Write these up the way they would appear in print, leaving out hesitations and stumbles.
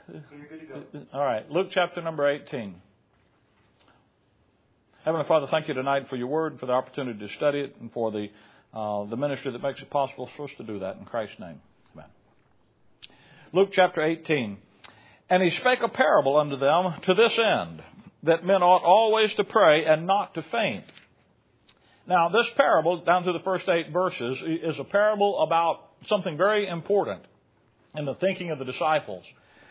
You're good to go. All right. Luke chapter number 18. Heavenly Father, thank you tonight for your word, for the opportunity to study it, and for the ministry that makes it possible for us to do that. In Christ's name. Amen. Luke chapter 18. And he spake a parable unto them to this end, that men ought always to pray and not to faint. Now, this parable, down through the first 8 verses, is a parable about something very important in the thinking of the disciples.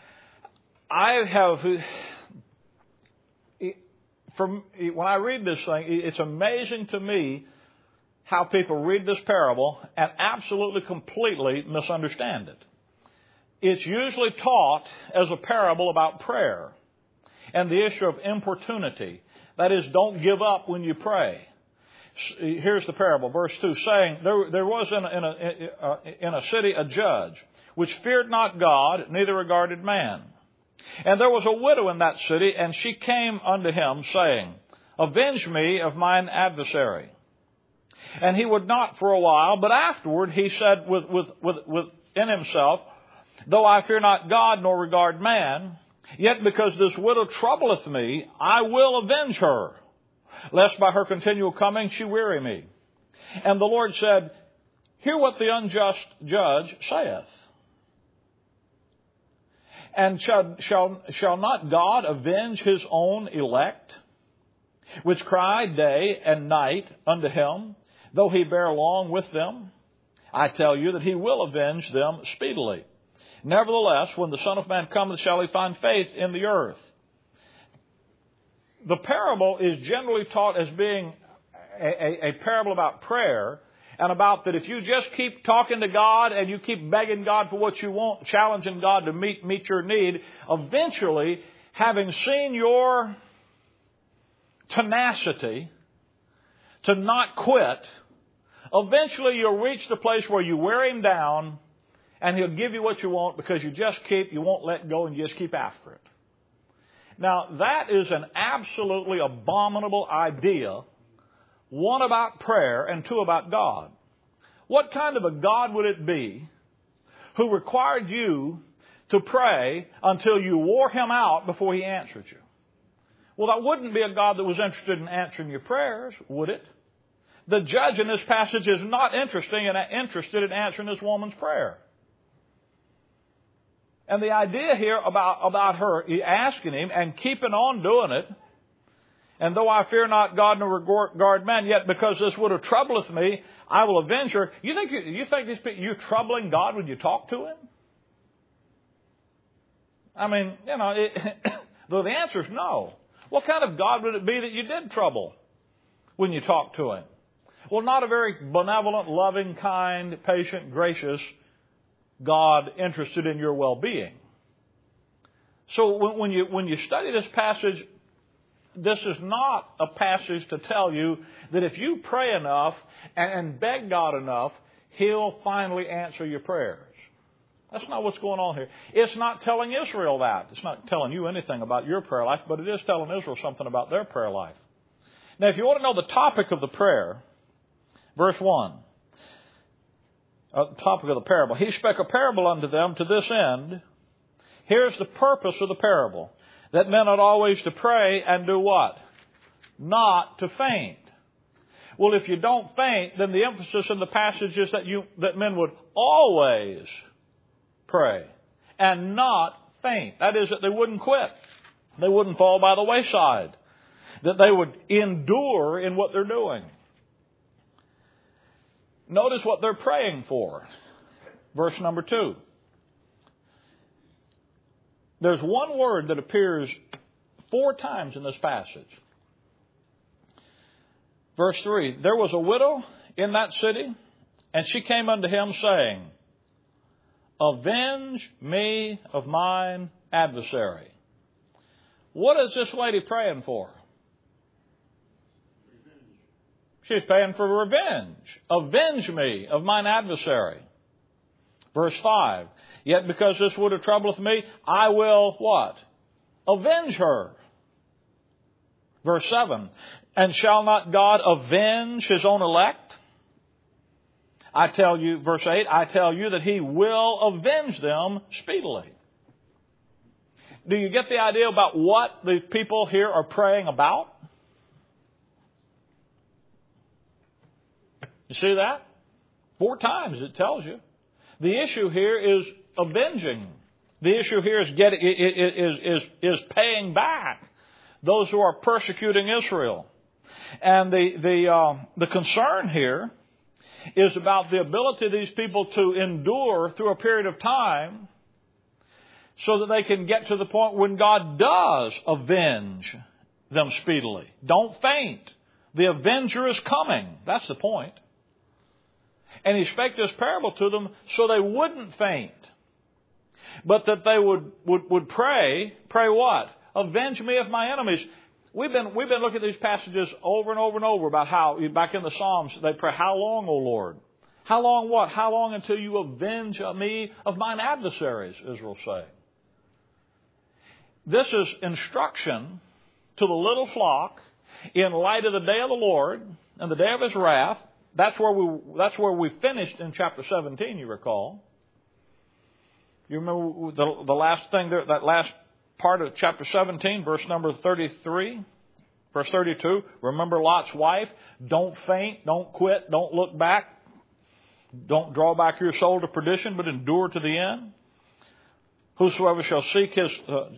When I read this thing, it's amazing to me how people read this parable and absolutely, completely misunderstand it. It's usually taught as a parable about prayer and the issue of importunity. That is, don't give up when you pray. Here's the parable, verse 2, saying, there was in a city a judge, which feared not God, neither regarded man. And there was a widow in that city, and she came unto him, saying, Avenge me of mine adversary. And he would not for a while, but afterward he said within himself, Though I fear not God, nor regard man, yet because this widow troubleth me, I will avenge her, lest by her continual coming she weary me. And the Lord said, Hear what the unjust judge saith. And shall not God avenge his own elect, which cry day and night unto him, though he bear long with them? I tell you that he will avenge them speedily. Nevertheless, when the Son of Man cometh, shall he find faith in the earth? The parable is generally taught as being a parable about prayer, and about that if you just keep talking to God and you keep begging God for what you want, challenging God to meet your need, eventually, having seen your tenacity to not quit, eventually you'll reach the place where you wear him down and he'll give you what you want because you won't let go and you just keep after it. Now, that is an absolutely abominable idea. 1, about prayer, and 2, about God. What kind of a God would it be who required you to pray until you wore him out before he answered you? Well, that wouldn't be a God that was interested in answering your prayers, would it? The judge in this passage is not interested in answering this woman's prayer. And the idea here about her asking him and keeping on doing it, and though I fear not God nor regard man, yet because this widow troubleth me, I will avenge her. You think you're troubling God when you talk to him? I mean, though the answer is no. What kind of God would it be that you did trouble when you talk to him? Well, not a very benevolent, loving, kind, patient, gracious God interested in your well-being. So when you study this passage, this is not a passage to tell you that if you pray enough and beg God enough, he'll finally answer your prayers. That's not what's going on here. It's not telling Israel that. It's not telling you anything about your prayer life, but it is telling Israel something about their prayer life. Now, if you want to know the topic of the prayer, verse 1, topic of the parable, he spake a parable unto them to this end. Here's the purpose of the parable. That men ought always to pray and do what? Not to faint. Well, if you don't faint, then the emphasis in the passage is that men would always pray and not faint. That is, that they wouldn't quit. They wouldn't fall by the wayside. That they would endure in what they're doing. Notice what they're praying for. Verse number 2. There's one word that appears 4 times in this passage. Verse 3, there was a widow in that city, and she came unto him, saying, Avenge me of mine adversary. What is this lady praying for? She's praying for revenge. Avenge me of mine adversary. Verse 5, yet because this widow troubleth me, I will what? Avenge her. Verse 7, and shall not God avenge his own elect? I tell you, verse 8, I tell you that he will avenge them speedily. Do you get the idea about what the people here are praying about? You see that? 4 times it tells you. The issue here is avenging. The issue here is paying back those who are persecuting Israel. And the concern here is about the ability of these people to endure through a period of time so that they can get to the point when God does avenge them speedily. Don't faint. The avenger is coming. That's the point. And he spake this parable to them so they wouldn't faint, but that they would pray. Pray what? Avenge me of my enemies. We've been looking at these passages over and over and over about how, back in the Psalms, they pray, how long, O Lord? How long what? How long until you avenge me of mine adversaries, Israel say. This is instruction to the little flock in light of the day of the Lord and the day of His wrath. That's where we finished in chapter 17, you recall. You remember the last thing there, that last part of chapter 17, verse number 33, verse 32. Remember Lot's wife. Don't faint, don't quit, don't look back. Don't draw back your soul to perdition, but endure to the end. Whosoever shall seek his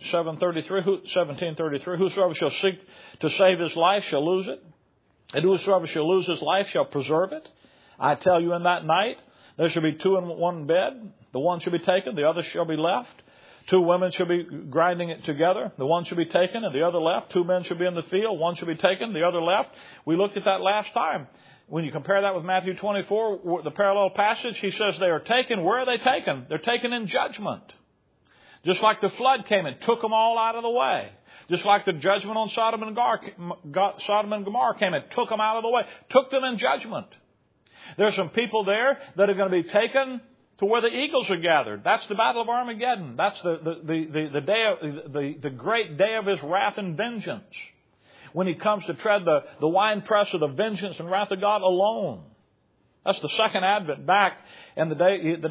17:33. Whosoever shall seek to save his life shall lose it. And whosoever shall lose his life shall preserve it. I tell you, in that night there shall be 2 in one bed. The one shall be taken, the other shall be left. 2 women shall be grinding it together. The one shall be taken and the other left. 2 men shall be in the field. One shall be taken, the other left. We looked at that last time. When you compare that with Matthew 24, the parallel passage, he says they are taken. Where are they taken? They're taken in judgment. Just like the flood came and took them all out of the way. Just like the judgment on Sodom and Gomorrah came and took them out of the way. Took them in judgment. There's some people there that are going to be taken to where the eagles are gathered. That's the battle of Armageddon. That's the day of the great day of His wrath and vengeance. When He comes to tread the winepress of the vengeance and wrath of God alone. That's the second advent back, and the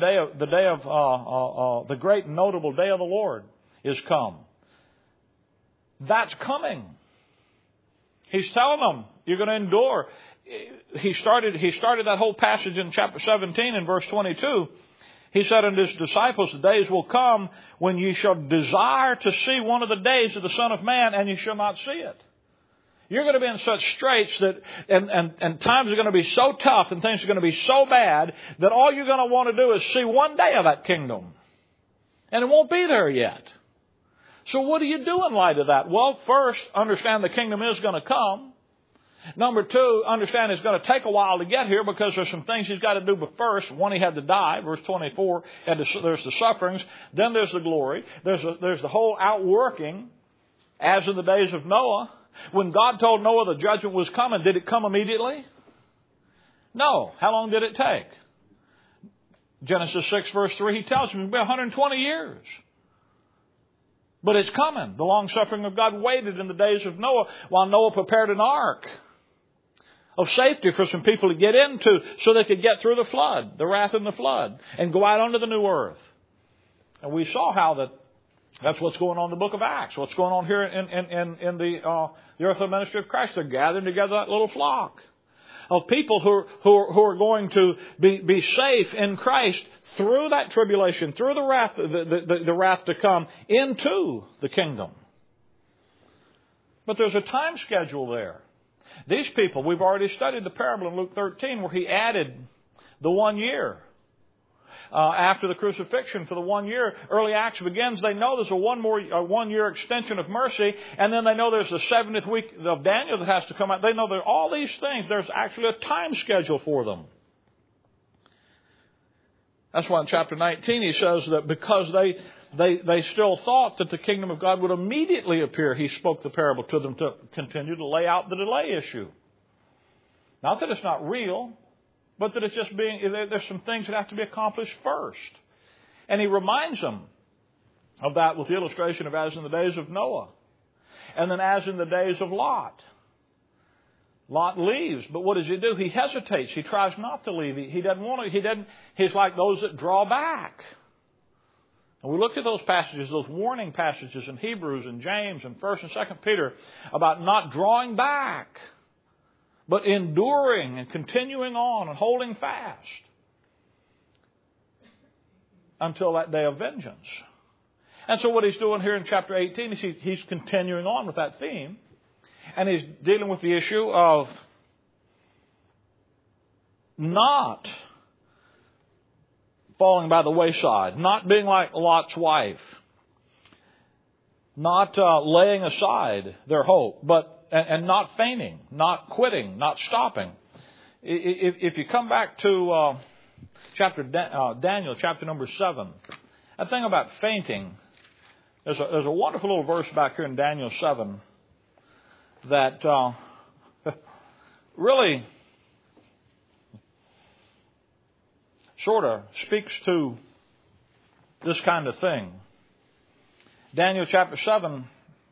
great and notable day of the Lord is come. That's coming. He's telling them, you're going to endure. He started that whole passage in chapter 17 in verse 22. He said unto His disciples, the days will come when ye shall desire to see one of the days of the Son of Man, and ye shall not see it. You're going to be in such straits that, and times are going to be so tough and things are going to be so bad that all you're going to want to do is see one day of that kingdom. And it won't be there yet. So what do you do in light of that? Well, first, understand the kingdom is going to come. Number 2, understand it's going to take a while to get here because there's some things He's got to do. But first, one, He had to die, verse 24. There's the sufferings. Then there's the glory. There's the whole outworking, as in the days of Noah. When God told Noah the judgment was coming, did it come immediately? No. How long did it take? Genesis 6, verse 3, He tells him it'll be 120 years. But it's coming. The long-suffering of God waited in the days of Noah while Noah prepared an ark of safety for some people to get into so they could get through the flood, the wrath and the flood, and go out onto the new earth. And we saw how that's what's going on in the book of Acts. What's going on here in the earthly ministry of Christ. They're gathering together that little flock of people who are going to be safe in Christ through that tribulation, through the wrath, the wrath to come, into the kingdom. But there's a time schedule there. These people, we've already studied the parable in Luke 13 where He added the 1 year. After the crucifixion for the 1 year, early Acts begins. They know there's a 1 year extension of mercy, and then they know there's the 70th week of Daniel that has to come out. They know there are all these things. There's actually a time schedule for them. That's why in chapter 19 he says that because they still thought that the kingdom of God would immediately appear, He spoke the parable to them to continue to lay out the delay issue. Not that it's not real, but that it's just there's some things that have to be accomplished first. And He reminds them of that with the illustration of as in the days of Noah. And then as in the days of Lot. Lot leaves, but what does he do? He hesitates. He tries not to leave. He doesn't want to. He's like those that draw back. And we looked at those passages, those warning passages in Hebrews and James and 1st and 2nd Peter about not drawing back, but enduring and continuing on and holding fast until that day of vengeance. And so what he's doing here in chapter 18 is he's continuing on with that theme. And he's dealing with the issue of not falling by the wayside, not being like Lot's wife, not laying aside their hope, and not fainting, not quitting, not stopping. If you come back to Daniel, chapter number 7, that thing about fainting, there's a wonderful little verse back here in Daniel 7 that really sort of speaks to this kind of thing. Daniel chapter 7,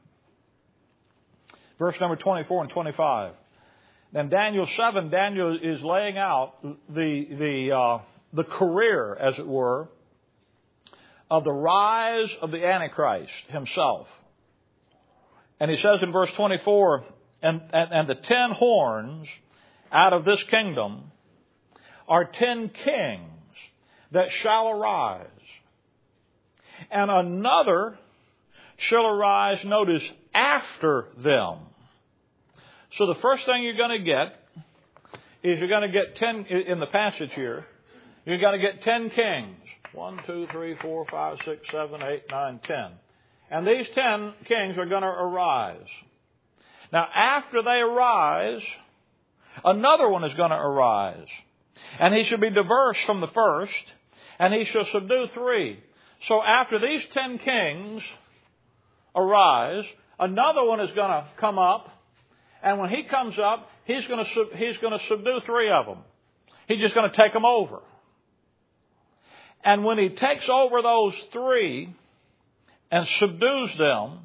verse number 24 and 25. Then Daniel 7, Daniel is laying out the career, as it were, of the rise of the Antichrist himself. And he says in verse 24, and the 10 horns out of this kingdom are 10 kings that shall arise. And another shall arise, notice, after them. So the first thing you're going to get is you're going to get 10, in the passage here, you're going to get 10 kings. 1, 2, 3, 4, 5, 6, 7, 8, 9, 10. And these 10 kings are going to arise. Now, after they arise, another one is going to arise. And he shall be diverse from the first, and he shall subdue 3. So after these 10 kings arise, another one is going to come up, and when he comes up, he's going to subdue 3 of them. He's just going to take them over. And when he takes over those 3 and subdues them,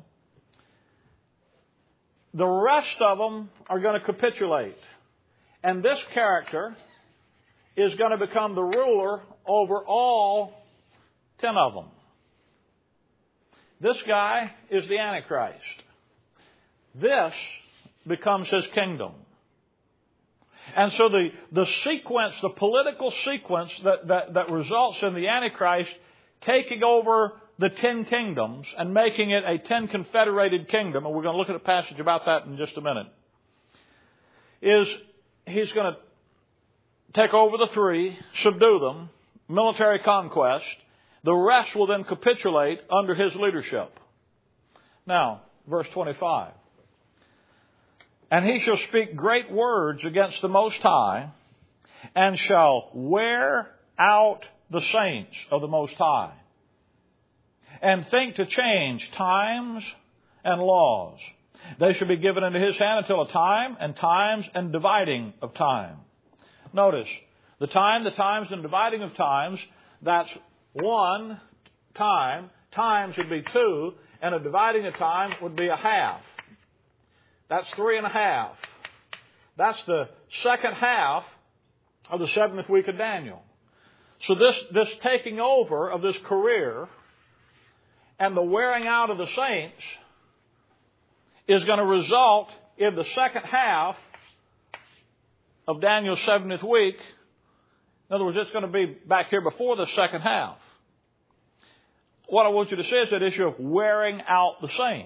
the rest of them are going to capitulate. And this character is going to become the ruler over all 10 of them. This guy is the Antichrist. This becomes his kingdom. And so the sequence, the political sequence that results in the Antichrist taking over the 10 kingdoms and making it a 10 confederated kingdom, and we're going to look at a passage about that in just a minute, is he's going to take over the 3, subdue them, military conquest. The rest will then capitulate under his leadership. Now, verse 25. And he shall speak great words against the Most High, and shall wear out the saints of the Most High, and think to change times and laws. They shall be given into his hand until a time, and times, and dividing of time. Notice, the time, the times, and dividing of times, that's 1 time. Times would be 2, and a dividing of time would be a half. That's 3.5. That's the second half of the 7th week of Daniel. So this taking over of this career and the wearing out of the saints is going to result in the second half of Daniel's 70th week. In other words, it's going to be back here before the second half. What I want you to see is that issue of wearing out the saints.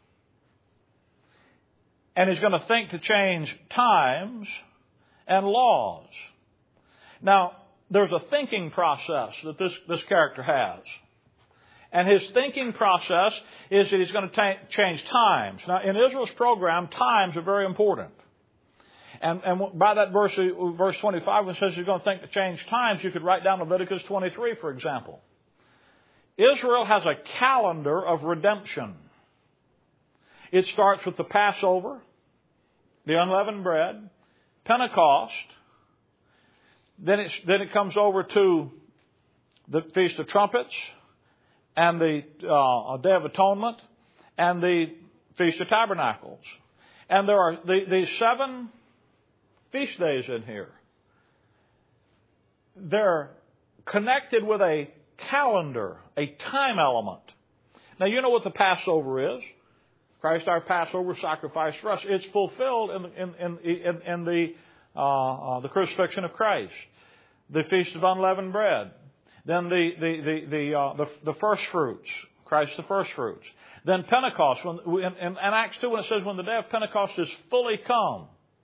And he's going to think to change times and laws. Now, there's a thinking process that this character has. And his thinking process is that he's going to change times. Now, in Israel's program, times are very important. And by that verse 25, when it says he's going to think to change times, you could write down Leviticus 23, for example. Israel has a calendar of redemption. It starts with the Passover, the unleavened bread, Pentecost. Then it comes over to the Feast of Trumpets and the Day of Atonement and the Feast of Tabernacles. And there are these 7 feast days in here. They're connected with a calendar, a time element. Now, you know what the Passover is. Christ, our Passover, sacrificed for us. It's fulfilled in the crucifixion of Christ. The Feast of Unleavened Bread. Then the first fruits. Christ the first fruits. Then Pentecost. In Acts 2, when it says, when the day of Pentecost is fully come.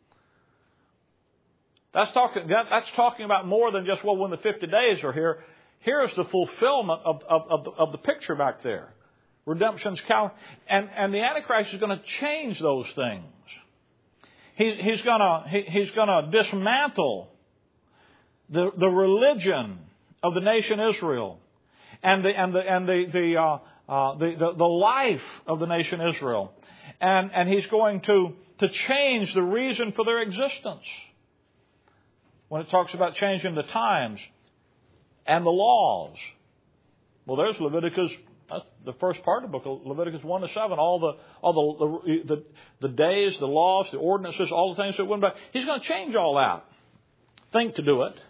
That's talking about more than just, well, when the 50 days are here. Here's the fulfillment of the picture back there. Redemption's calendar. And the Antichrist is going to change those things. He's going to dismantle the religion of the nation Israel and the life of the nation Israel. And he's going to change the reason for their existence. When it talks about changing the times and the laws. Well, there's Leviticus. That's the first part of the book of Leviticus 1-7. All the days, the laws, the ordinances, all the things that went back. He's going to change all that. Think to do it.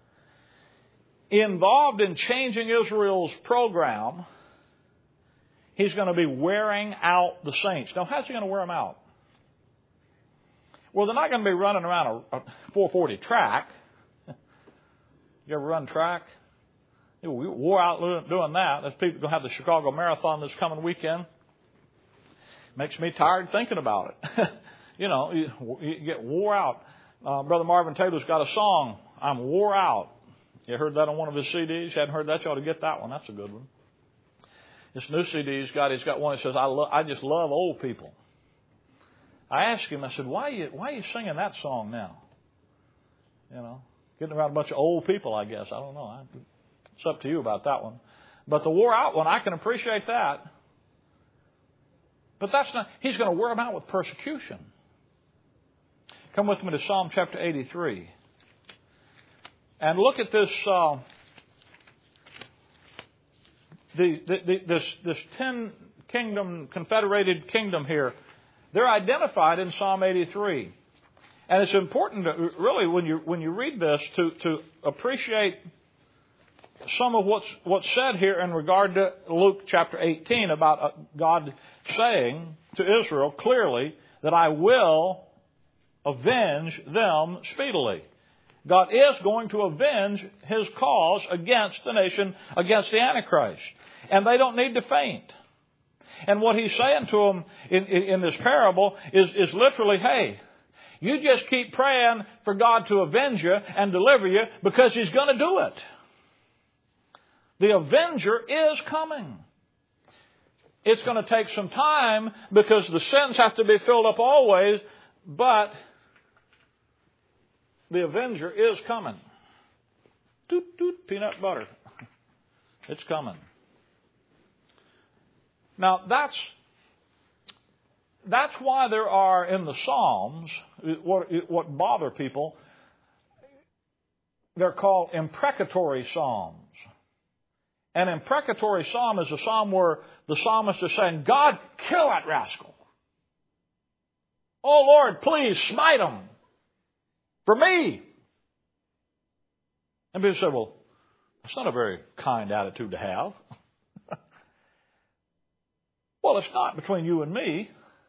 Involved in changing Israel's program, he's going to be wearing out the saints. Now, how's he going to wear them out? Well, they're not going to be running around a 440 track. You ever run track? We wore out doing that. There's people going to have the Chicago Marathon this coming weekend. Makes me tired thinking about it. You get wore out. Brother Marvin Taylor's got a song, I'm Wore Out. You heard that on one of his CDs? You hadn't heard that? You ought to get that one. That's a good one. This new CD he's got one that says, I just love old people. I asked him, I said, why are you singing that song now? Getting around a bunch of old people, I guess. I don't know. It's up to you about that one. But the wore out one, I can appreciate that. But that's not, he's going to wear them out with persecution. Come with me to Psalm chapter 83. And look at this, this 10 kingdom, confederated kingdom here. They're identified in Psalm 83. And it's important to, really, when you read this, to appreciate some of what's said here in regard to Luke chapter 18 about God saying to Israel clearly that I will avenge them speedily. God is going to avenge His cause against the nation, against the Antichrist. And they don't need to faint. And what He's saying to them in this parable is literally, hey, you just keep praying for God to avenge you and deliver you because He's going to do it. The avenger is coming. It's going to take some time because the sins have to be filled up always, but the avenger is coming. Toot, toot, peanut butter. It's coming. Now, that's why there are in the Psalms, what bother people, they're called imprecatory Psalms. An imprecatory Psalm is a psalm where the psalmist is saying, God, kill that rascal. Oh, Lord, please smite him. For me. And people say, well, that's not a very kind attitude to have. Well, it's not between you and me.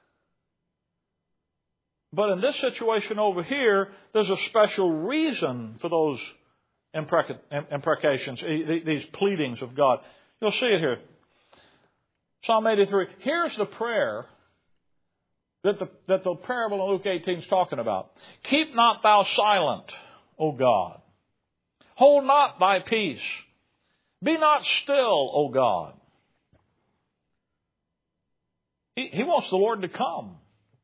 But in this situation over here, there's a special reason for those imprecations, these pleadings of God. You'll see it here. Psalm 83. Here's the prayer that the parable in Luke 18 is talking about. Keep not thou silent, O God. Hold not thy peace. Be not still, O God. He wants the Lord to come.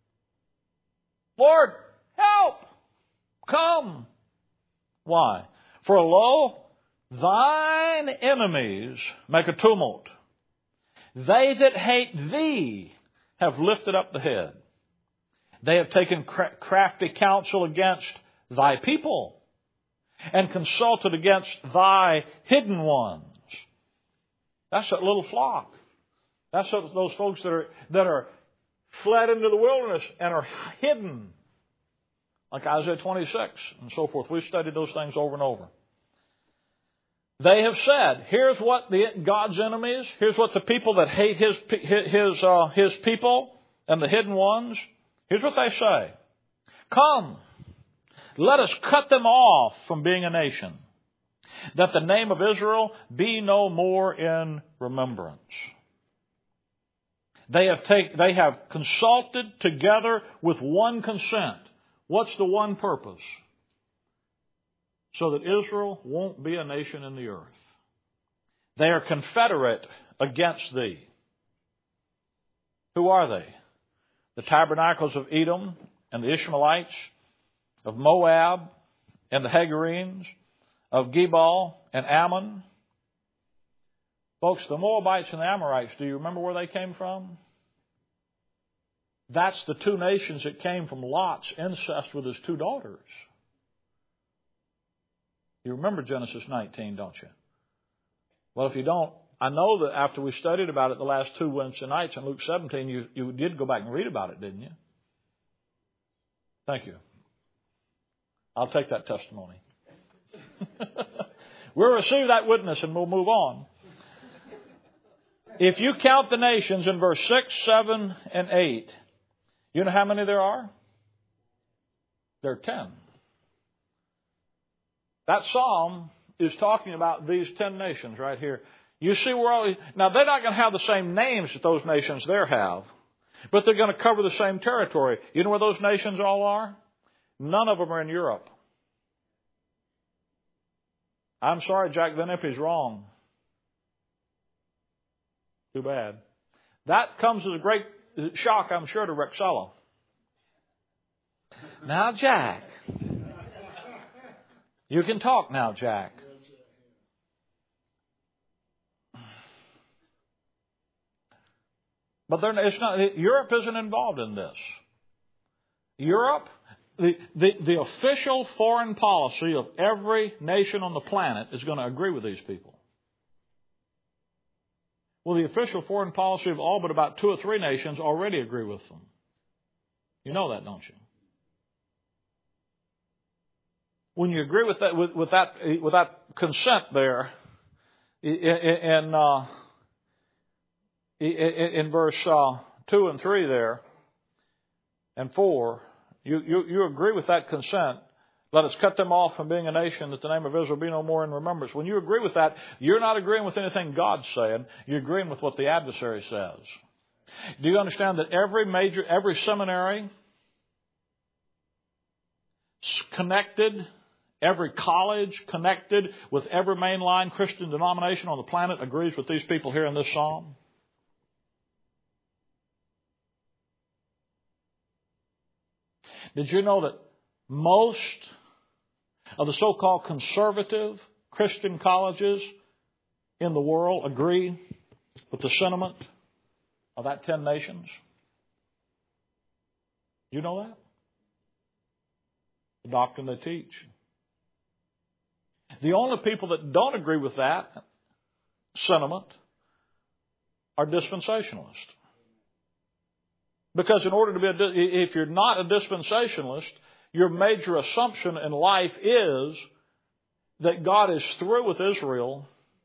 Lord, help! Come! Why? For lo, thine enemies make a tumult. They that hate thee have lifted up the head. They have taken crafty counsel against thy people and consulted against thy hidden ones. That's that little flock. That's those folks that are fled into the wilderness and are hidden. Like Isaiah 26 and so forth. We've studied those things over and over. They have said, here's what God's enemies, here's what the people that hate His people and the hidden ones, here's what they say. Come, let us cut them off from being a nation, that the name of Israel be no more in remembrance. They have consulted together with one consent. What's the one purpose? So that Israel won't be a nation in the earth. They are confederate against thee. Who are they? The tabernacles of Edom and the Ishmaelites, of Moab and the Hagarenes, of Gebal and Ammon. Folks, the Moabites and the Amorites, do you remember where they came from? That's the two nations that came from Lot's incest with his two daughters. You remember Genesis 19, don't you? Well, if you don't, I know that after we studied about it the last two Wednesday nights in Luke 17, you did go back and read about it, didn't you? Thank you. I'll take that testimony. We'll receive that witness and we'll move on. If you count the nations in verse 6, 7, and 8, you know how many there are? There are 10. That psalm is talking about these 10 nations right here. You see where all these... Now, they're not going to have the same names that those nations there have, but they're going to cover the same territory. You know where those nations all are? None of them are in Europe. I'm sorry, Jack Venippe's wrong. Too bad. That comes as a great shock, I'm sure, to Rexella. Now, Jack. You can talk now, Jack. But it's not. Europe isn't involved in this. Europe, the official foreign policy of every nation on the planet is going to agree with these people. Well, the official foreign policy of all but about 2 or 3 nations already agree with them. You know that, don't you? When you agree with that consent there, in verse 2 and 3 there, and 4, you agree with that consent. Let us cut them off from being a nation, that the name of Israel be no more in remembrance. When you agree with that, you're not agreeing with anything God's saying. You're agreeing with what the adversary says. Do you understand that every seminary connected, every college connected with every mainline Christian denomination on the planet agrees with these people here in this psalm? Did you know that most of the so-called conservative Christian colleges in the world agree with the sentiment of that 10 nations? You know that? The doctrine they teach. The only people that don't agree with that sentiment are dispensationalists. Because in order to be if you're not a dispensationalist, your major assumption in life is that God is through with Israel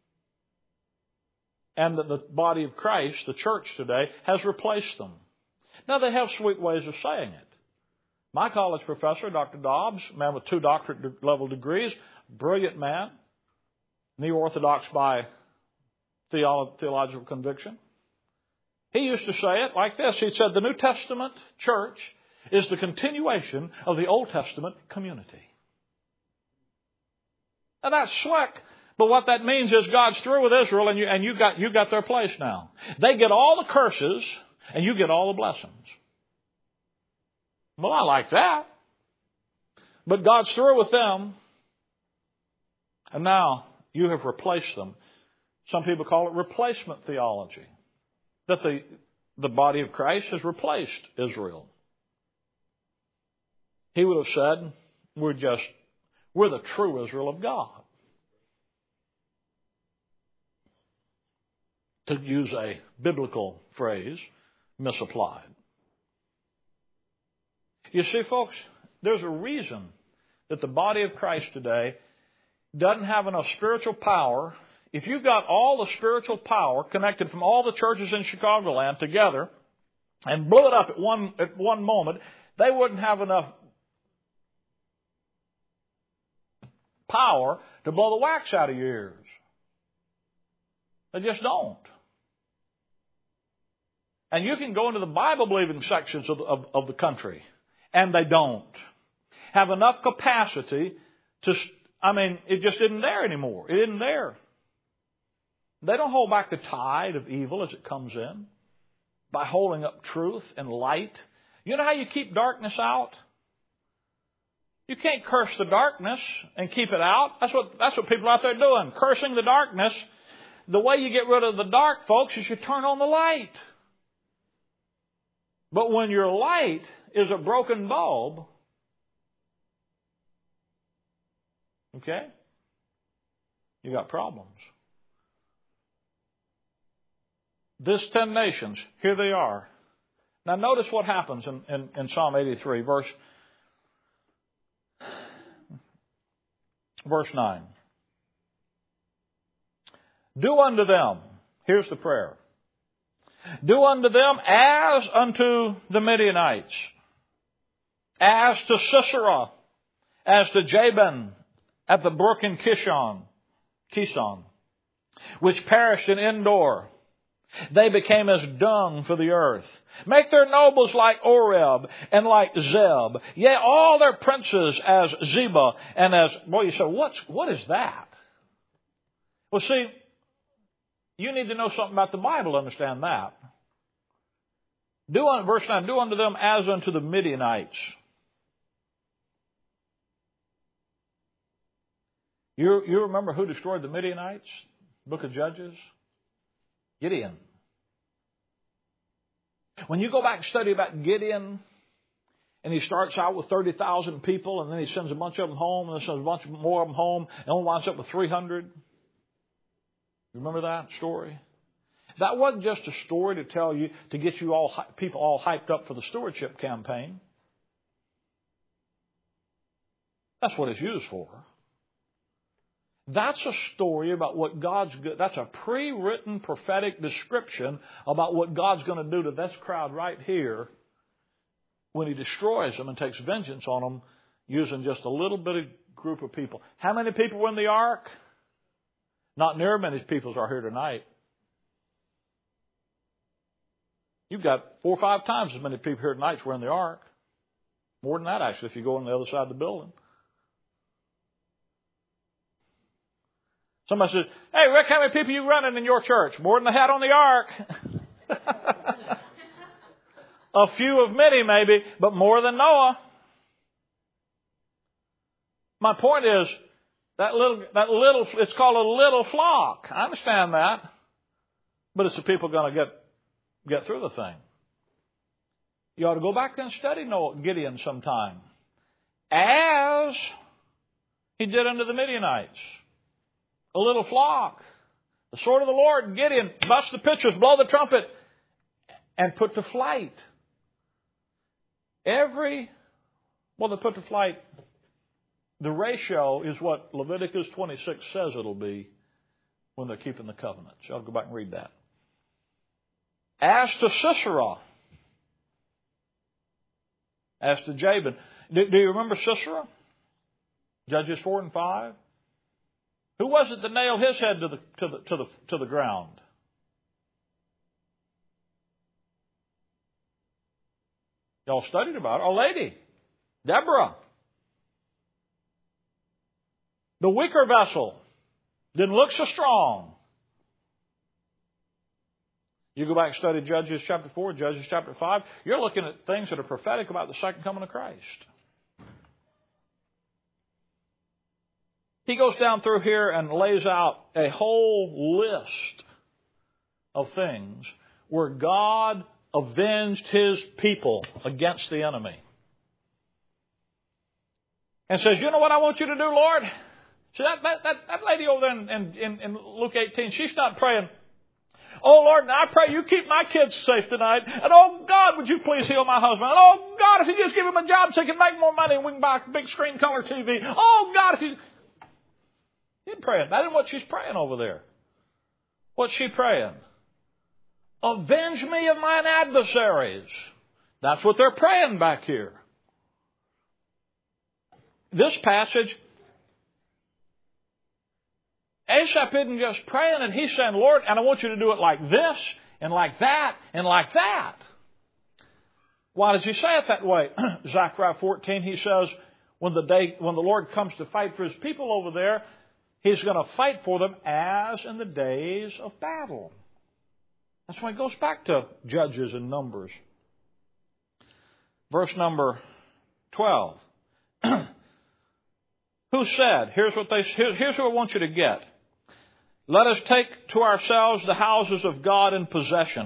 and that the body of Christ, the church today, has replaced them. Now, they have sweet ways of saying it. My college professor, Dr. Dobbs, a man with 2 doctorate level degrees, brilliant man, neo-orthodox by theological conviction. He used to say it like this. He said, the New Testament church is the continuation of the Old Testament community. Now that's slick, but what that means is God's through with Israel and you got their place now. They get all the curses and you get all the blessings. Well, I like that. But God's through with them and now you have replaced them. Some people call it replacement theology. That the body of Christ has replaced Israel. He would have said, we're the true Israel of God. To use a biblical phrase, misapplied. You see, folks, there's a reason that the body of Christ today doesn't have enough spiritual power, if you got all the spiritual power connected from all the churches in Chicagoland together and blew it up at one moment, they wouldn't have enough power to blow the wax out of your ears. They just don't. And you can go into the Bible-believing sections of the country, and they don't have enough capacity to, it just isn't there anymore. It isn't there. They don't hold back the tide of evil as it comes in by holding up truth and light. You know how you keep darkness out? You can't curse the darkness and keep it out. That's what people out there doing, cursing the darkness. The way you get rid of the dark, folks, is you turn on the light. But when your light is a broken bulb, okay, you got problems. This 10 nations, here they are. Now notice what happens in Psalm 83, verse 9. Do unto them, here's the prayer, do unto them as unto the Midianites, as to Sisera, as to Jabin at the brook in Kishon, which perished in Endor. They became as dung for the earth. Make their nobles like Oreb and like Zeb. Yea, all their princes as Zebah and as... Well, you say, what is that? Well, see, you need to know something about the Bible to understand that. Verse 9, do unto them as unto the Midianites. You remember who destroyed the Midianites? Book of Judges? Gideon. When you go back and study about Gideon, and he starts out with 30,000 people, and then he sends a bunch of them home, and then sends a bunch more of them home, and only winds up with 300. Remember that story? That wasn't just a story to tell you, to get you people all hyped up for the stewardship campaign. That's what it's used for. That's a story about what that's a pre-written prophetic description about what God's going to do to this crowd right here when He destroys them and takes vengeance on them using just a little bit of group of people. How many people were in the ark? Not near as many people as are here tonight. You've got 4 or 5 times as many people here tonight as were in the ark. More than that, actually, if you go on the other side of the building. Somebody says, hey, Rick, how many people you running in your church? More than they had on the ark. A few of many, maybe, but more than Noah. My point is, that little, it's called a little flock. I understand that. But it's the people going to get through the thing. You ought to go back and study Gideon sometime. As he did unto the Midianites. A little flock. The sword of the Lord, Gideon, bust the pitchers, blow the trumpet, and put to flight. They put to flight, the ratio is what Leviticus 26 says it'll be when they're keeping the covenant. You ought to go back and read that. As to Sisera, as to Jabin. Do you remember Sisera? Judges 4 and 5. Who was it that nailed his head to the ground? Y'all studied about it. A lady, Deborah. The weaker vessel didn't look so strong. You go back and study Judges chapter 4, Judges chapter 5. You're looking at things that are prophetic about the second coming of Christ. He goes down through here and lays out a whole list of things where God avenged His people against the enemy. And says, you know what I want you to do, Lord? See, that lady over there in Luke 18, she's not praying, oh, Lord, I pray you keep my kids safe tonight. And, oh, God, would you please heal my husband? And, oh, God, if you just give him a job so he can make more money and we can buy a big screen color TV. Oh, God, if you... He ain't praying. That isn't what she's praying over there. What's she praying? Avenge me of mine adversaries. That's what they're praying back here. This passage, Asaph isn't just praying, and he's saying, Lord, and I want you to do it like this, and like that, and like that. Why does he say it that way? Zechariah 14, he says, when the Lord comes to fight for His people over there, He's going to fight for them as in the days of battle. That's why it goes back to Judges and Numbers. Verse number 12. Who said, here's what I want you to get. Let us take to ourselves the houses of God in possession.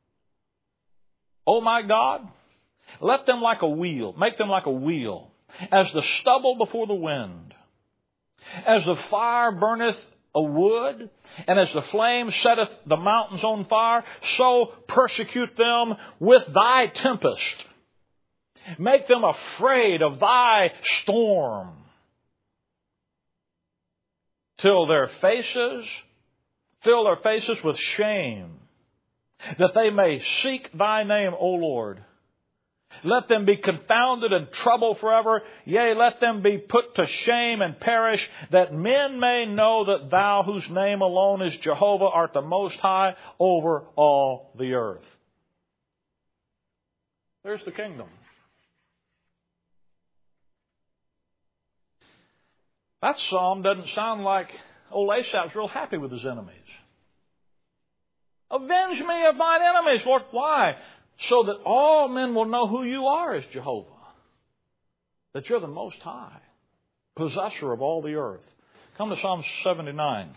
Oh my God, let them like a wheel, make them like a wheel, as the stubble before the wind. As the fire burneth a wood, and as the flame setteth the mountains on fire, so persecute them with thy tempest. Make them afraid of thy storm. Fill their faces with shame, that they may seek thy name, O Lord. Let them be confounded and troubled forever. Yea, let them be put to shame and perish, that men may know that thou, whose name alone is Jehovah, art the Most High over all the earth. There's the kingdom. That psalm doesn't sound like old Asaph's real happy with his enemies. Avenge me of mine enemies, Lord. Why? So that all men will know who you are as Jehovah. That you're the Most High, possessor of all the earth. Come to Psalm 79.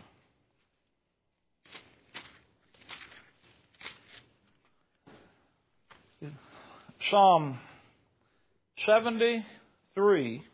Psalm 73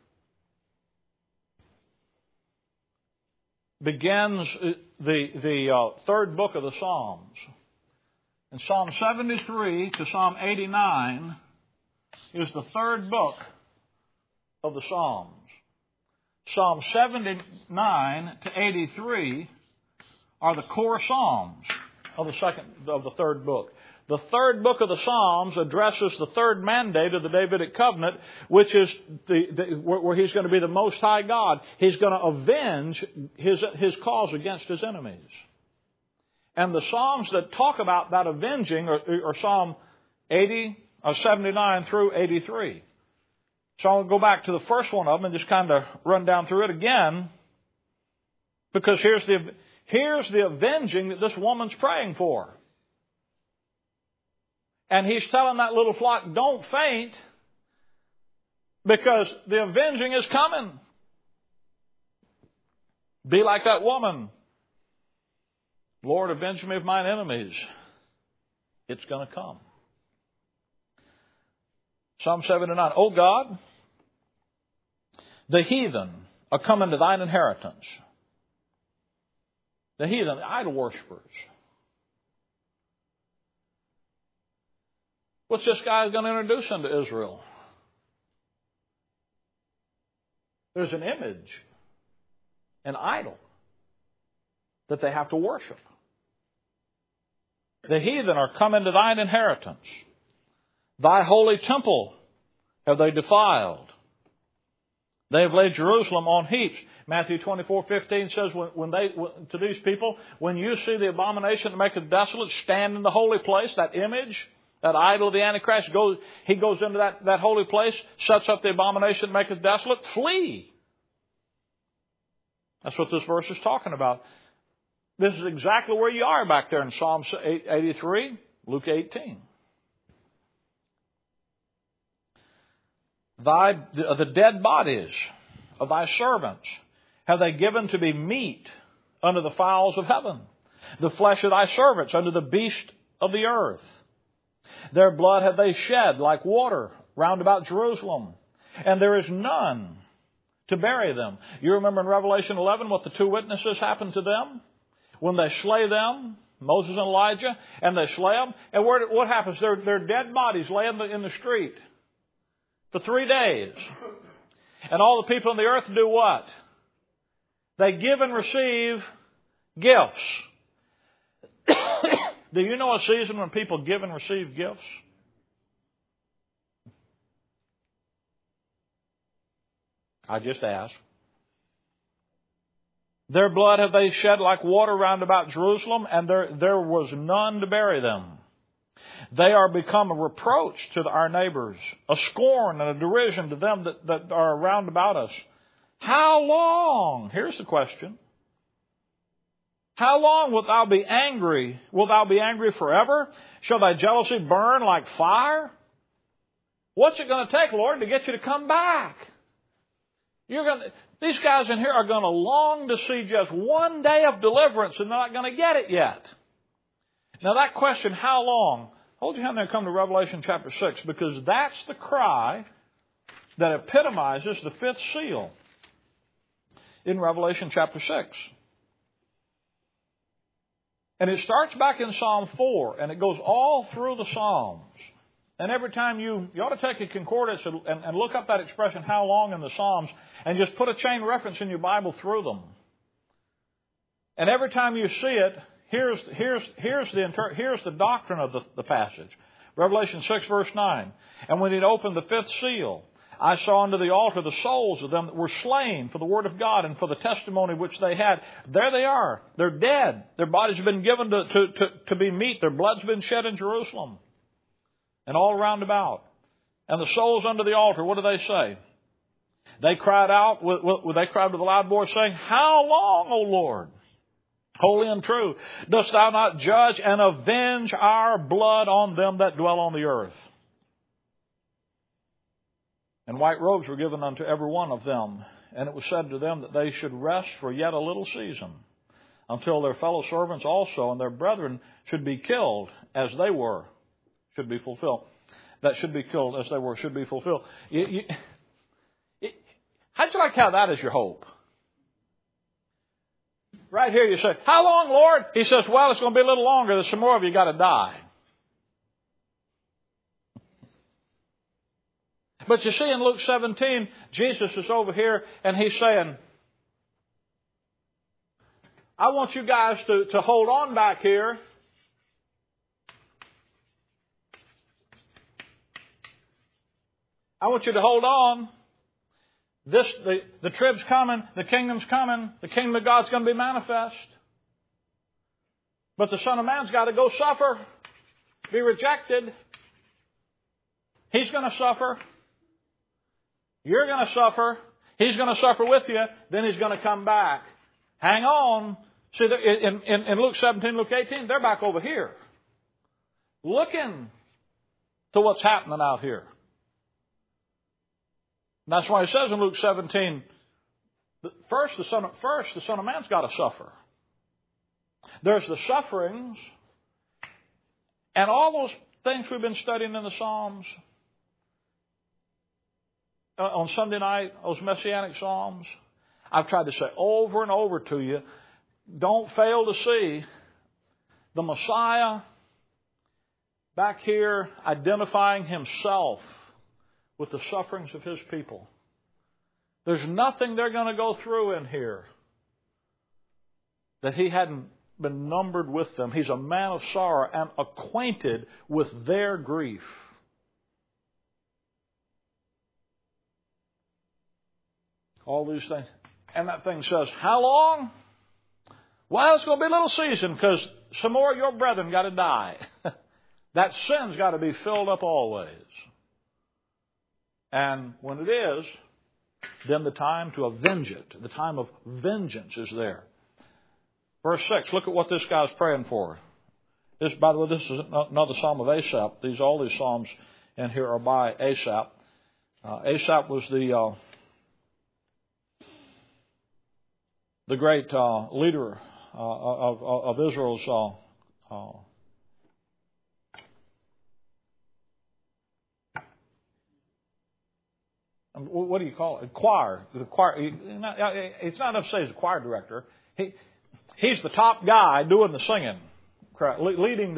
begins the third book of the Psalms. And Psalm 73 to Psalm 89 is the third book of the Psalms. Psalm 79 to 83 are the core Psalms of the third book. The third book of the Psalms addresses the third mandate of the Davidic covenant, which is where He's going to be the Most High God. He's going to avenge His cause against His enemies. And the Psalms that talk about that avenging are Psalm 79 through 83. So I'll go back to the first one of them and just kind of run down through it again. Because here's the avenging that this woman's praying for. And he's telling that little flock, don't faint, because the avenging is coming. Be like that woman. Lord, avenge me of mine enemies. It's going to come. Psalm 79. O God, the heathen are coming to thine inheritance. The heathen, the idol worshippers. What's this guy going to introduce into Israel? There's an image, an idol, that they have to worship. The heathen are come into thine inheritance. Thy holy temple have they defiled. They have laid Jerusalem on heaps. Matthew 24:15 says, to these people, when you see the abomination that maketh desolate stand in the holy place, that image, that idol of the Antichrist, he goes into that holy place, sets up the abomination that maketh desolate, flee. That's what this verse is talking about. This is exactly where you are back there in Psalm 83, Luke 18. The dead bodies of thy servants have they given to be meat unto the fowls of heaven, the flesh of thy servants unto the beast of the earth. Their blood have they shed like water round about Jerusalem, and there is none to bury them. You remember in Revelation 11 what the two witnesses happened to them? When they slay them, Moses and Elijah, and they slay them, and what happens? Their dead bodies lay in the street for 3 days. And all the people on the earth do what? They give and receive gifts. Do you know a season when people give and receive gifts? I just asked. Their blood have they shed like water round about Jerusalem, and there was none to bury them. They are become a reproach to our neighbors, a scorn and a derision to them that are round about us. How long? Here's the question. How long wilt thou be angry? Wilt thou be angry forever? Shall thy jealousy burn like fire? What's it going to take, Lord, to get you to come back? These guys in here are going to long to see just one day of deliverance, and they're not going to get it yet. Now that question, how long? Hold your hand there and come to Revelation chapter 6, because that's the cry that epitomizes the fifth seal in Revelation chapter 6. And it starts back in Psalm 4, and it goes all through the Psalms. And every time you ought to take a concordance and look up that expression, how long, in the Psalms, and just put a chain reference in your Bible through them. And every time you see it, here's the doctrine of the passage. Revelation 6, verse 9. And when it opened the fifth seal, I saw under the altar the souls of them that were slain for the word of God and for the testimony which they had. There they are. They're dead. Their bodies have been given to be meat. Their blood's been shed in Jerusalem and all round about. And the souls under the altar, what do they say? They cried out, they cried with a loud voice, saying, How long, O Lord, holy and true, dost thou not judge and avenge our blood on them that dwell on the earth? And white robes were given unto every one of them. And it was said to them that they should rest for yet a little season, until their fellow servants also and their brethren should be killed as they were, should be fulfilled. That should be killed as they were, should be fulfilled. How'd you like to have that as your hope? Right here you say, how long, Lord? He says, well, it's going to be a little longer. There's some more of you got to die. But you see in Luke 17, Jesus is over here and he's saying, I want you guys to hold on back here. I want you to hold on. The trib's coming, the kingdom's coming, the kingdom of God's going to be manifest. But the Son of Man's got to go suffer, be rejected. He's going to suffer. You're going to suffer. He's going to suffer with you. Then He's going to come back. Hang on. See, in Luke 17, Luke 18, they're back over here, looking to what's happening out here. And that's why He says in Luke 17, first the Son of Man's got to suffer. There's the sufferings, and all those things we've been studying in the Psalms. On Sunday night, those Messianic Psalms, I've tried to say over and over to you, don't fail to see the Messiah back here identifying Himself with the sufferings of His people. There's nothing they're going to go through in here that He hadn't been numbered with them. He's a man of sorrow and acquainted with their grief. All these things. And that thing says, how long? Well, it's going to be a little season because some more of your brethren got to die. That sin's got to be filled up always. And when it is, then the time to avenge it, the time of vengeance is there. Verse 6, look at what this guy's praying for. This, by the way, this is another psalm of Asaph. All these psalms in here are by Asaph. Asaph was the great leader of Israel's what do you call it? Choir. The choir. It's not enough to say he's a choir director. He's the top guy doing the singing, leading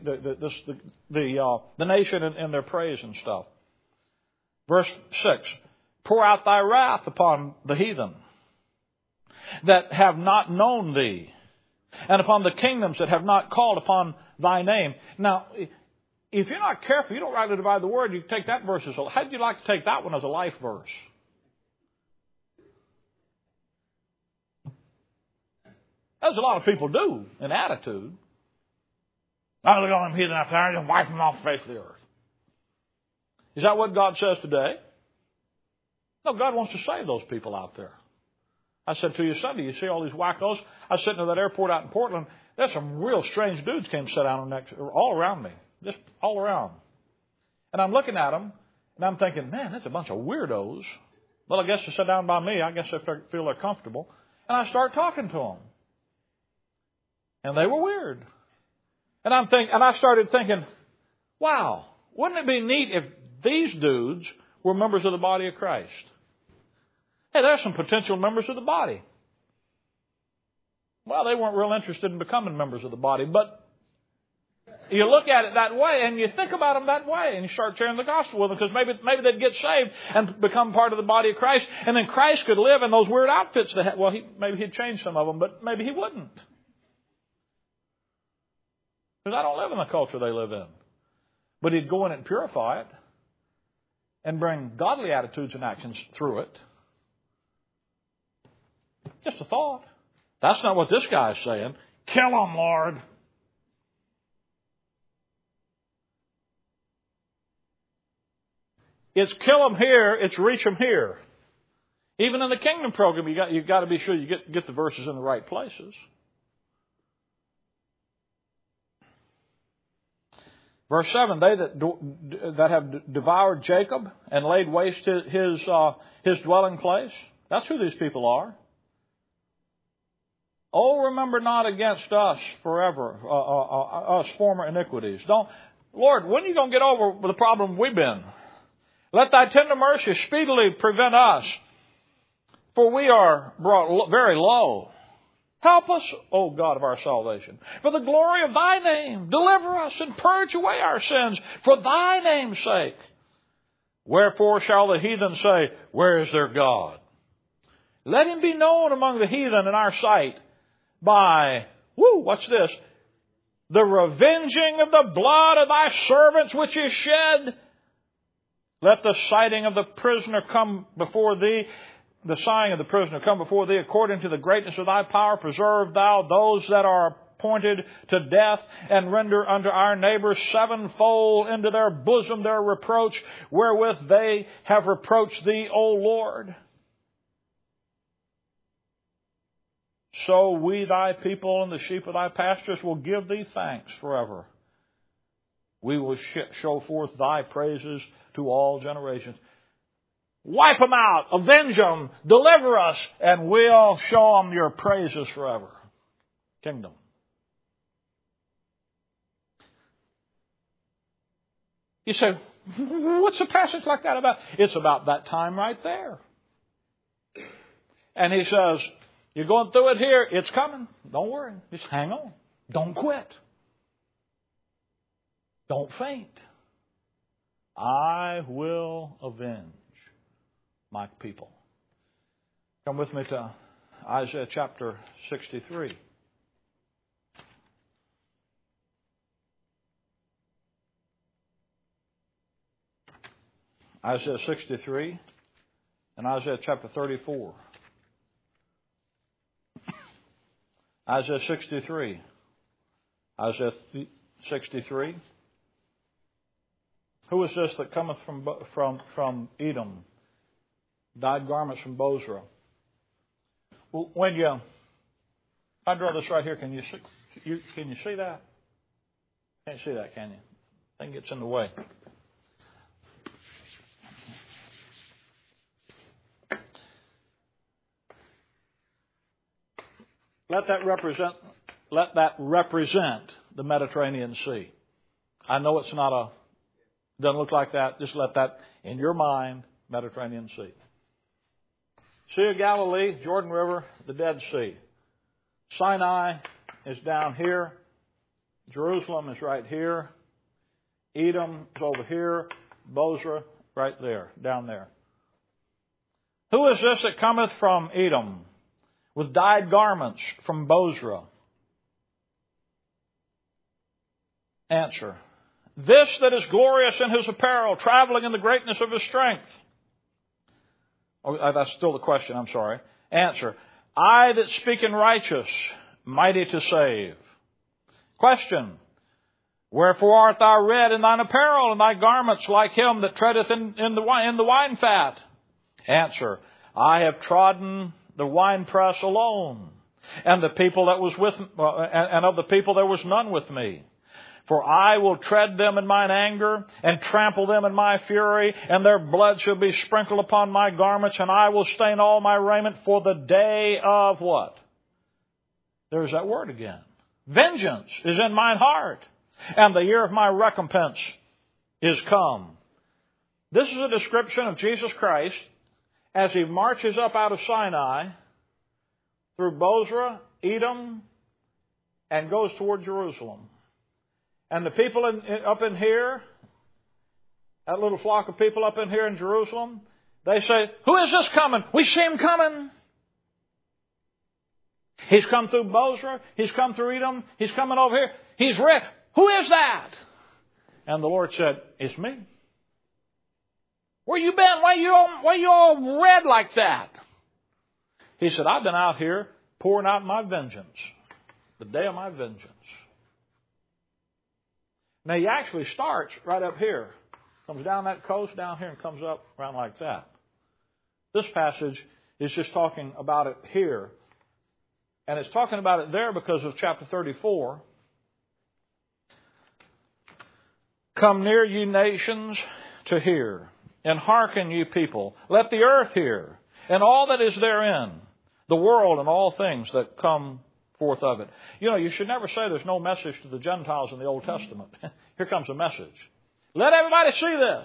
the nation in their praise and stuff. Verse 6: Pour out thy wrath upon the heathen. that have not known thee, and upon the kingdoms that have not called upon thy name. Now, if you're not careful, you don't rightly divide the word, you take that verse as a... How'd you like to take that one as a life verse? As a lot of people do in attitude. I look at all them heathen out there and just wipe them off the face of the earth. Is that what God says today? No, God wants to save those people out there. I said to you Sunday, you see all these wackos? I was sitting at that airport out in Portland. There's some real strange dudes came sit down all around me. Just all around. And I'm looking at them, and I'm thinking, man, that's a bunch of weirdos. Well, I guess they sit down by me. I guess they feel they're comfortable. And I start talking to them. And they were weird. And I started thinking, wow, wouldn't it be neat if these dudes were members of the body of Christ? Hey, there's some potential members of the body. Well, they weren't real interested in becoming members of the body, but you look at it that way and you think about them that way and you start sharing the gospel with them because maybe they'd get saved and become part of the body of Christ, and then Christ could live in those weird outfits they had. Well, maybe he'd change some of them, but maybe he wouldn't. Because I don't live in the culture they live in. But he'd go in and purify it and bring godly attitudes and actions through it. Just a thought. That's not what this guy's saying. Kill them, Lord. It's kill them here, it's reach them here. Even in the kingdom program, you got to be sure you get the verses in the right places. Verse 7, they that have devoured Jacob and laid waste his dwelling place. That's who these people are. Oh, remember not against us forever, us former iniquities. Lord, when are you going to get over the problem we've been? Let thy tender mercy speedily prevent us, for we are brought very low. Help us, O God of our salvation, for the glory of thy name. Deliver us and purge away our sins for thy name's sake. Wherefore shall the heathen say, where is their God? Let him be known among the heathen in our sight by, what's this? The revenging of the blood of thy servants which is shed. Let the sighting of the prisoner come before thee. The sighing of the prisoner come before thee according to the greatness of thy power. Preserve thou those that are appointed to death, and render unto our neighbors sevenfold into their bosom their reproach, wherewith they have reproached thee, O Lord. So we, thy people, and the sheep of thy pastures, will give thee thanks forever. We will show forth thy praises to all generations. Wipe them out, avenge them, deliver us, and we'll show them your praises forever. Kingdom. You say, what's a passage like that about? It's about that time right there. And he says, you're going through it here, it's coming. Don't worry, just hang on. Don't quit. Don't faint. I will avenge my people. Come with me to Isaiah chapter 63. Isaiah 63 and Isaiah chapter 34. Isaiah 63. Isaiah 63. Who is this that cometh from Edom? Dyed garments from Bozrah. Well, when I draw this right here, can you see that? Can't see that, can you? I think it's in the way. Let that represent the Mediterranean Sea. I know it's doesn't look like that. Just let that in your mind, Mediterranean Sea. Sea of Galilee, Jordan River, the Dead Sea. Sinai is down here. Jerusalem is right here. Edom is over here. Bozrah right there, down there. Who is this that cometh from Edom? with dyed garments from Bozrah? Answer. This that is glorious in his apparel, traveling in the greatness of his strength. Oh, that's still the question, I'm sorry. Answer. I that speak in righteous, mighty to save. Question. Wherefore art thou red in thine apparel, and thy garments like him that treadeth in the wine fat? Answer. I have trodden the winepress alone, and the people that was with, and of the people there was none with me. For I will tread them in mine anger, and trample them in my fury, and their blood shall be sprinkled upon my garments, and I will stain all my raiment for the day of what? There's that word again. Vengeance is in mine heart, and the year of my recompense is come. This is a description of Jesus Christ as he marches up out of Sinai through Bozrah, Edom, and goes toward Jerusalem. And the people up in here, that little flock of people up in here in Jerusalem, they say, who is this coming? We see him coming. He's come through Bozrah. He's come through Edom. He's coming over here. He's red. Who is that? And the Lord said, it's me. Where you been? Why you all red like that? He said, I've been out here pouring out my vengeance. The day of my vengeance. Now, he actually starts right up here. Comes down that coast, down here, and comes up around like that. This passage is just talking about it here. And it's talking about it there because of chapter 34. Come near, ye nations, to hear. And hearken, ye people. Let the earth hear. And all that is therein. The world and all things that come forth of it. You know, you should never say there's no message to the Gentiles in the Old Testament. Here comes a message. Let everybody see this.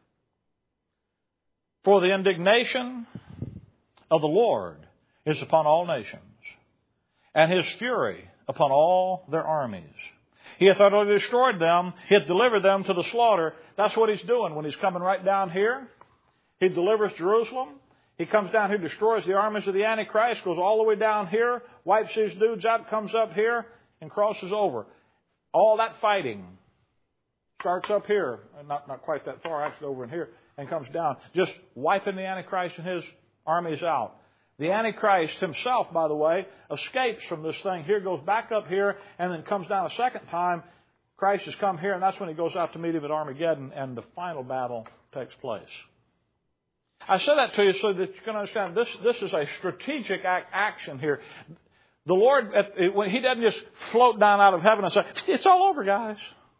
For the indignation of the Lord is upon all nations, and his fury upon all their armies. He hath utterly destroyed them. He hath delivered them to the slaughter. That's what he's doing when he's coming right down here. He delivers Jerusalem. He comes down here, destroys the armies of the Antichrist, goes all the way down here, wipes these dudes out, comes up here, and crosses over. All that fighting starts up here, not quite that far, actually over in here, and comes down, just wiping the Antichrist and his armies out. The Antichrist himself, by the way, escapes from this thing here, goes back up here, and then comes down a second time. Christ has come here, and that's when he goes out to meet him at Armageddon, and the final battle takes place. I say that to you so that you can understand this is a strategic action here. The Lord, He doesn't just float down out of heaven and say, it's all over, guys.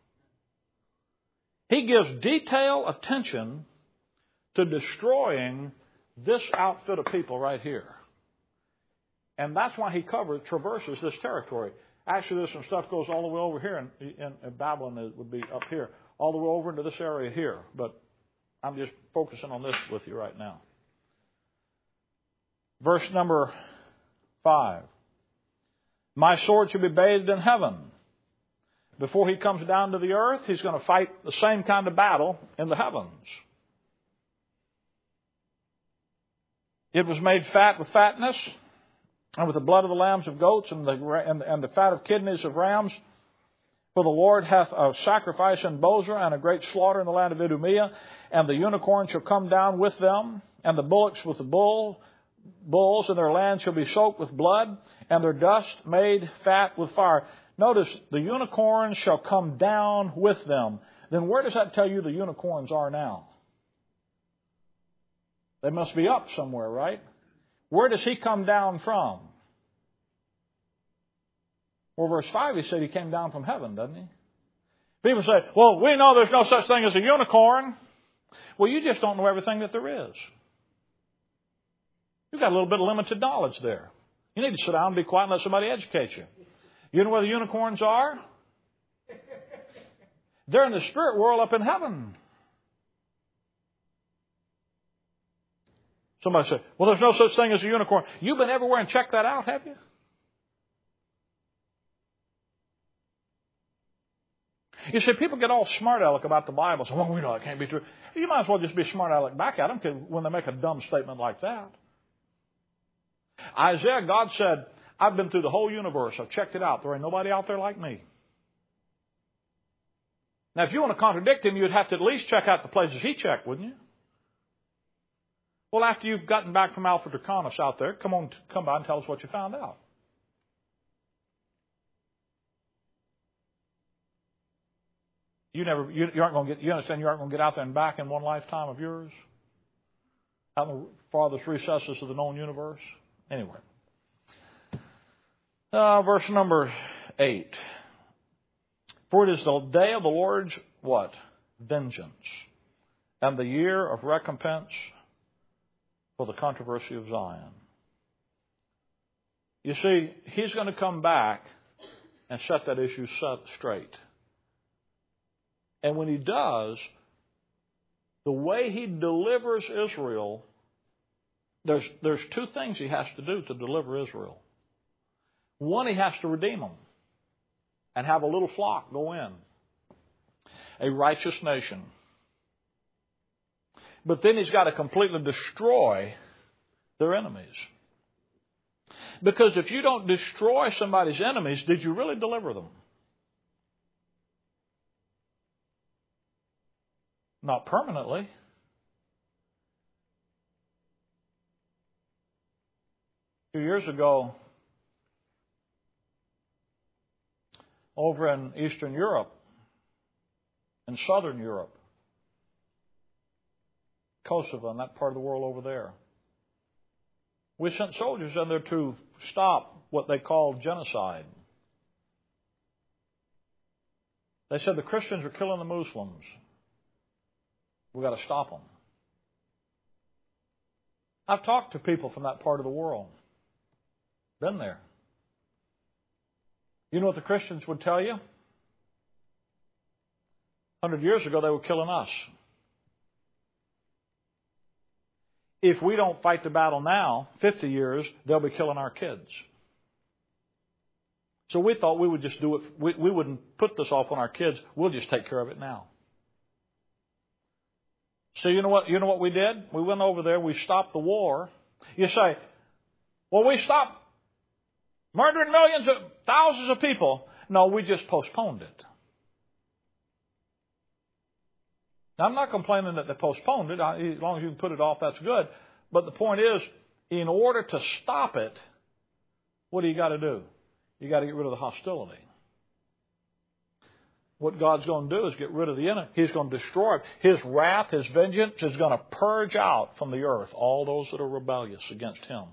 He gives detailed attention to destroying this outfit of people right here. And that's why He traverses this territory. Actually, there's some stuff goes all the way over here in Babylon. It would be up here, all the way over into this area here. But I'm just focusing on this with you right now. Verse number 5. My sword shall be bathed in heaven. Before he comes down to the earth, he's going to fight the same kind of battle in the heavens. It was made fat with fatness, and with the blood of the lambs of goats, and the fat of kidneys of rams. For the Lord hath a sacrifice in Bozrah, and a great slaughter in the land of Idumea. And the unicorn shall come down with them, and the bullocks with the bulls, and their land shall be soaked with blood, and their dust made fat with fire. Notice, the unicorns shall come down with them. Then where does that tell you the unicorns are now? They must be up somewhere, right? Where does he come down from? Well, verse 5, he said he came down from heaven, doesn't he? People say, well, we know there's no such thing as a unicorn. Well, you just don't know everything that there is. You've got a little bit of limited knowledge there. You need to sit down and be quiet and let somebody educate you. You know where the unicorns are? They're in the spirit world up in heaven. Somebody said, well, there's no such thing as a unicorn. You've been everywhere and checked that out, have you? You see, people get all smart-aleck about the Bible. So, well, we know it can't be true. You might as well just be smart-aleck back at them when they make a dumb statement like that. Isaiah, God said, I've been through the whole universe. I've checked it out. There ain't nobody out there like me. Now, if you want to contradict him, you'd have to at least check out the places he checked, wouldn't you? Well, after you've gotten back from Alpha Draconis out there, come by and tell us what you found out. You aren't going to get. You understand? You aren't going to get out there and back in one lifetime of yours, out in the farthest recesses of the known universe. Anyway, verse number 8. For it is the day of the Lord's what? Vengeance, and the year of recompense for the controversy of Zion. You see, He's going to come back and set that issue straight. And when He does, the way He delivers Israel, there's two things He has to do to deliver Israel. One, He has to redeem them and have a little flock go in, a righteous nation. But then He's got to completely destroy their enemies. Because if you don't destroy somebody's enemies, did you really deliver them? Not permanently. A few years ago, over in Eastern Europe, in Southern Europe, Kosovo and that part of the world over there, we sent soldiers in there to stop what they called genocide. They said the Christians are killing the Muslims. We've got to stop them. I've talked to people from that part of the world. Been there. You know what the Christians would tell you? 100 years ago, they were killing us. If we don't fight the battle now, 50 years, they'll be killing our kids. So we thought we would just do it. We wouldn't put this off on our kids. We'll just take care of it now. So you know what we did? We went over there, we stopped the war. You say, well, we stopped murdering millions of thousands of people. No, we just postponed it. Now, I'm not complaining that they postponed it. As long as you can put it off, that's good. But the point is, in order to stop it, what do you got to do? You got to get rid of the hostility. What God's going to do is get rid of the enemy. He's going to destroy it. His wrath, His vengeance is going to purge out from the earth all those that are rebellious against Him.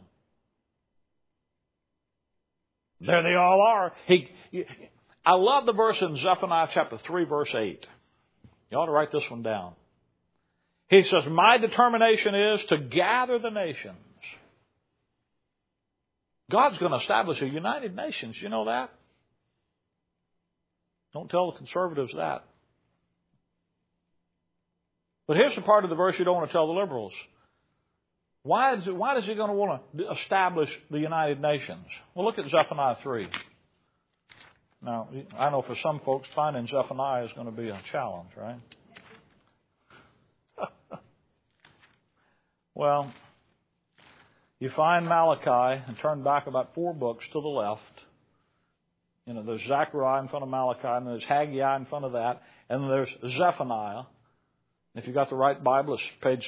There they all are. I love the verse in Zephaniah chapter 3, verse 8. You ought to write this one down. He says, my determination is to gather the nations. God's going to establish a united nations. You know that? Don't tell the conservatives that. But here's the part of the verse you don't want to tell the liberals. Why is He going to want to establish the United Nations? Well, look at Zephaniah 3. Now, I know for some folks, finding Zephaniah is going to be a challenge, right? Well, you find Malachi and turn back about 4 books to the left. You know, there's Zechariah in front of Malachi, and there's Haggai in front of that, and then there's Zephaniah. If you got the right Bible, it's page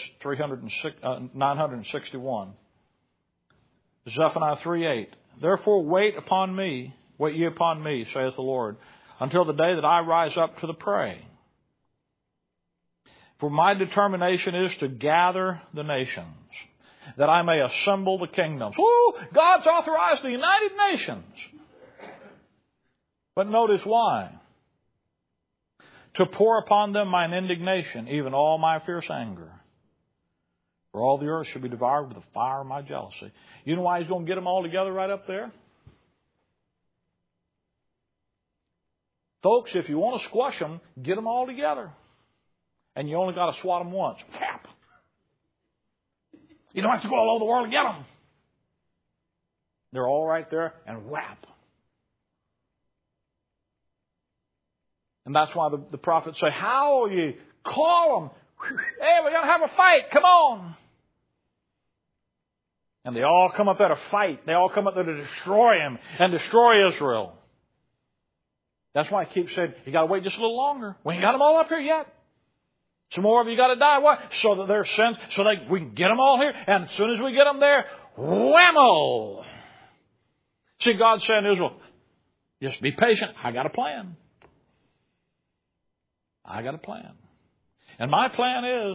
961. Zephaniah 3:8. Therefore wait ye upon me, saith the Lord, until the day that I rise up to the prey. For my determination is to gather the nations, that I may assemble the kingdoms. Woo! God's authorized the United Nations. But notice why. To pour upon them mine indignation, even all my fierce anger. For all the earth shall be devoured with the fire of my jealousy. You know why He's going to get them all together right up there? Folks, if you want to squash them, get them all together. And you only got to swat them once. Whap! You don't have to go all over the world to get them. They're all right there, and whap. And that's why the prophets say, how will you call them? Hey, we're going to have a fight. Come on. And they all come up there to fight. They all come up there to destroy him and destroy Israel. That's why I keep saying, you got to wait just a little longer. We ain't got them all up here yet. Some more of you got to die. Why? So that their sins, so that we can get them all here. And as soon as we get them there, whammo! See, God's saying to Israel, just be patient. I got a plan. I got a plan. And my plan is,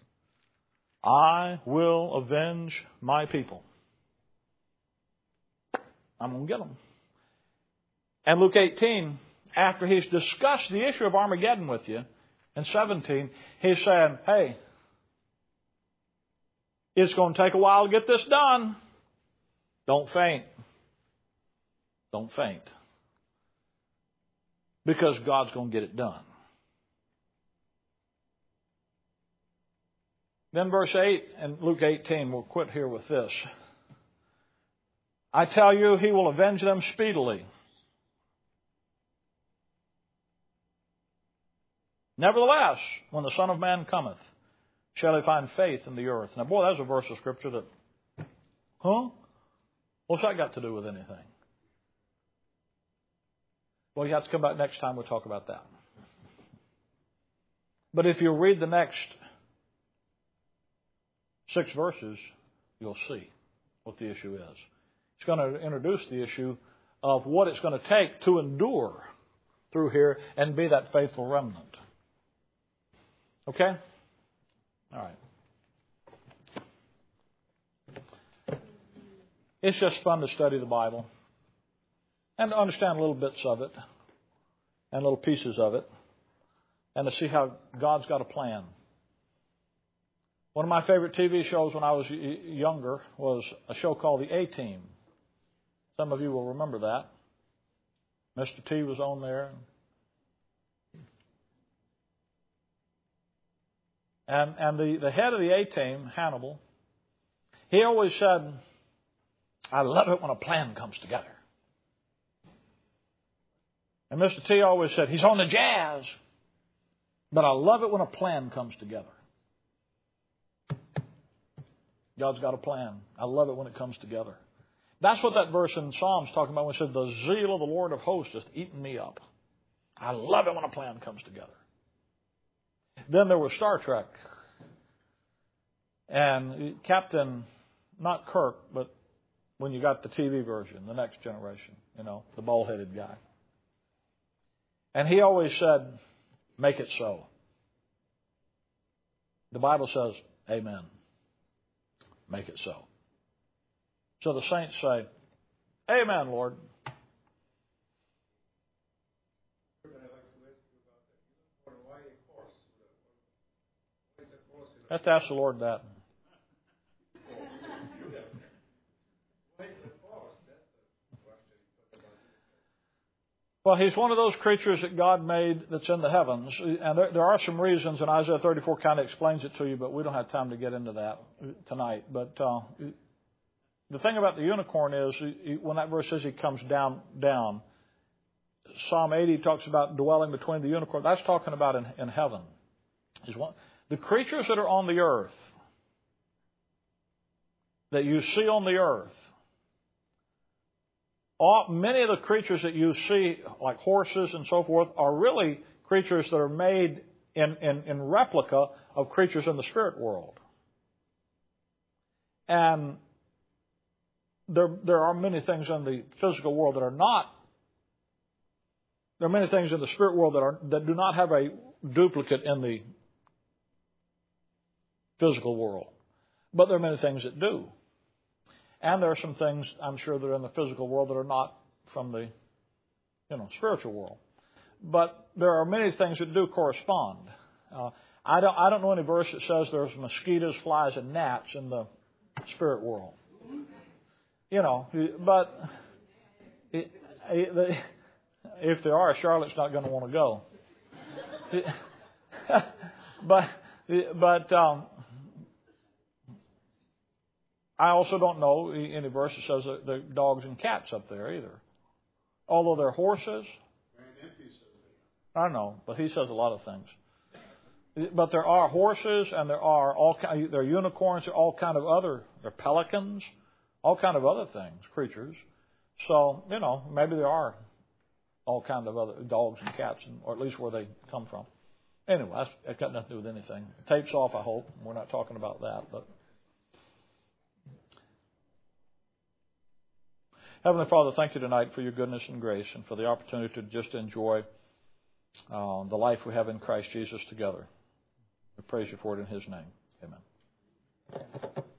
I will avenge my people. I'm going to get them. And Luke 18, after he's discussed the issue of Armageddon with you, in 17, he's saying, hey, it's going to take a while to get this done. Don't faint. Don't faint. Because God's going to get it done. Then verse 8 in Luke 18, we'll quit here with this. I tell you, he will avenge them speedily. Nevertheless, when the Son of Man cometh, shall he find faith in the earth? Now, boy, that's a verse of Scripture that, what's that got to do with anything? Well, you have to come back next time. We'll talk about that. But if you read the next 6 verses, you'll see what the issue is. It's going to introduce the issue of what it's going to take to endure through here and be that faithful remnant. Okay? All right. It's just fun to study the Bible and to understand little bits of it and little pieces of it and to see how God's got a plan. One of my favorite TV shows when I was younger was a show called The A-Team. Some of you will remember that. Mr. T was on there. And the head of the A-Team, Hannibal, he always said, I love it when a plan comes together. And Mr. T always said, he's on the jazz, but I love it when a plan comes together. God's got a plan. I love it when it comes together. That's what that verse in Psalms talking about when it said, the zeal of the Lord of hosts has eaten me up. I love it when a plan comes together. Then there was Star Trek. And Captain, not Kirk, but when you got the TV version, the next generation, the bald-headed guy. And he always said, make it so. The Bible says, amen. Make it so. So the saints say, amen, Lord. I have to ask the Lord that. Well, he's one of those creatures that God made that's in the heavens. And there are some reasons, and Isaiah 34 kind of explains it to you, but we don't have time to get into that tonight. But the thing about the unicorn is, when that verse says he comes down, Psalm 80 talks about dwelling between the unicorn. That's talking about in heaven. The creatures that are on the earth, that you see on the earth, many of the creatures that you see, like horses and so forth, are really creatures that are made in replica of creatures in the spirit world. And there are many things in the physical world that are not. There are many things in the spirit world that do not have a duplicate in the physical world. But there are many things that do. And there are some things, I'm sure, that are in the physical world that are not from the, spiritual world. But there are many things that do correspond. I don't know any verse that says there's mosquitoes, flies, and gnats in the spirit world. But if there are, Charlotte's not going to want to go. But I also don't know any verse that says that there are dogs and cats up there either. Although they're horses. I don't know, but he says a lot of things. But there are horses, and there are unicorns, there are all kind of other. There are pelicans. all kind of other things, creatures. So, maybe there are all kind of other dogs and cats, or at least where they come from. Anyway, that's got nothing to do with anything. Tape's off, I hope. We're not talking about that. But Heavenly Father, thank you tonight for your goodness and grace and for the opportunity to just enjoy the life we have in Christ Jesus together. We praise you for it in His name. Amen.